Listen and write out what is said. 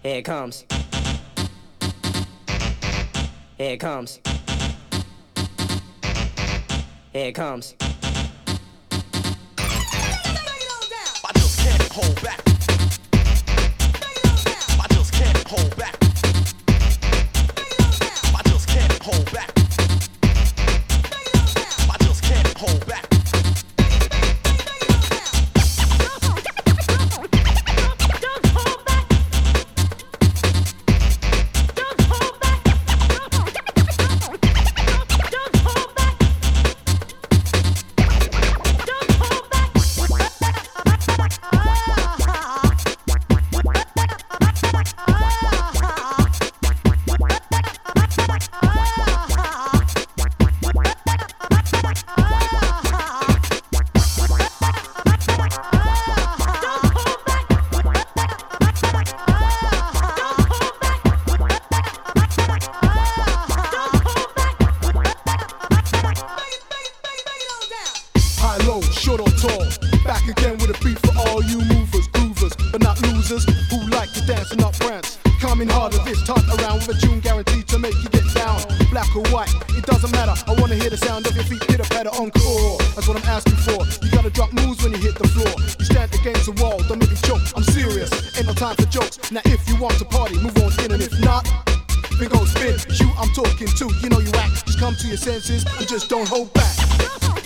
Here it comes. Here it comes. Here it comes. I just can't hold back. I just can't hold back. I just can't hold back. I just can't hold back. Short or tall, back again with a beat for all you movers, groovers, but not losers who like to dance and not prance. Coming harder this time around with a tune guaranteed to make you get down. Black or white, it doesn't matter. I wanna hear the sound of your feet pitter patter encore. That's what I'm asking for. You gotta drop moves when you hit the floor. You stand against the wall, don't make me choke. I'm serious, ain't no time for jokes. Now if you want to party, move on in, and if not, then go spin. You I'm talking to, you know you act. Just come to your senses and just don't hold back.